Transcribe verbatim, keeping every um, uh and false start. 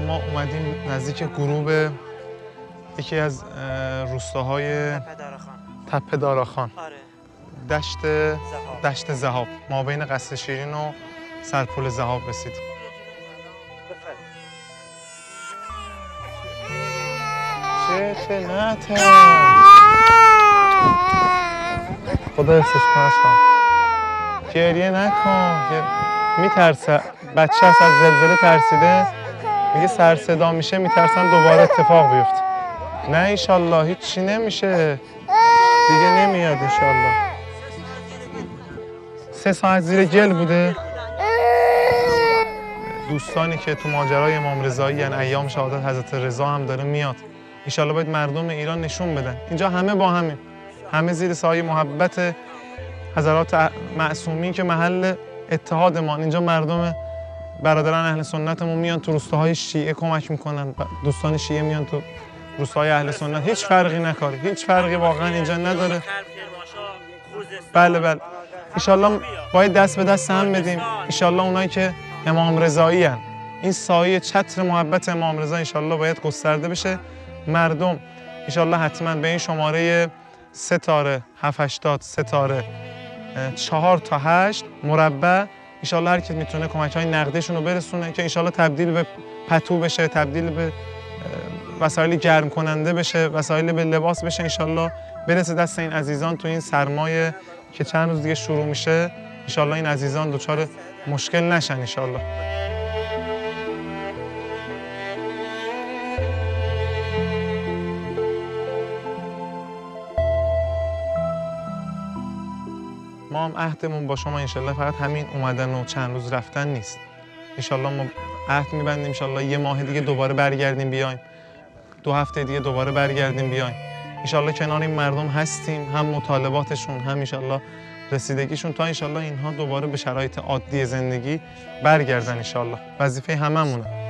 ما اومدیم نزدیک غروب یکی از روستاهای تپه داراخان. آره. دشت دشت ذهاب ما بین قصر شیرین و سرپل ذهاب رسیدیم. چه چه نه ته خدا حفظش کنه شما. گریه نکن، میترسه بچه هست از زلزله ترسیده، میگه سر صدا میشه میترسن دوباره اتفاق بیفته. نه انشالله هیچی نمیشه دیگه، نمیاد انشالله. سه ساعت زیر گل بوده. دوستانی که تو ماجرای امام رضایی یعنی ایام شهادت حضرت رضا هم داره میاد، انشالله باید مردم ایران نشون بدن اینجا همه با همه، همه زیر سایه محبت حضرات معصومین که محل اتحاد ما. اینجا مردم برادران اهل سنتمون میان تو روستاهای شیعه کمک میکنن، دوستان شیعه میان تو روستاهای اهل سنت. هیچ فرقی نکاره، هیچ فرقی واقعا اینجا نداره. بله بله انشالله باید دست به دست هم بدیم. انشالله اونایی که امام رضایی هن، این سایه چتر محبت امام رضا انشالله باید گسترده بشه. مردم انشالله حتما به این شماره سه تاره هفت هشتاد سه تاره چهار تا هشت مربع انشالله هر کی میتونه کمک های نقدیشون رو برسونه که انشالله تبدیل به پتو بشه، تبدیل به وسایل گرم کننده بشه، وسایل به لباس بشه. انشالله برسه دست این عزیزان تو این سرمایه که چند روز دیگه شروع میشه. انشالله این عزیزان دچار مشکل نشن انشالله. ما هم عهدمون با شما انشالله فقط همین اومدن و چند روز رفتن نیست. انشالله ما عهد میبندیم انشالله یه ماه دیگه دوباره برگردیم بیایم، دو هفته دیگه دوباره برگردیم بیایم. انشالله کنار این مردم هستیم، هم مطالباتشون هم انشالله رسیدگیشون، تا انشالله اینها دوباره به شرایط عادی زندگی برگردن انشالله. وظیفه هممونه.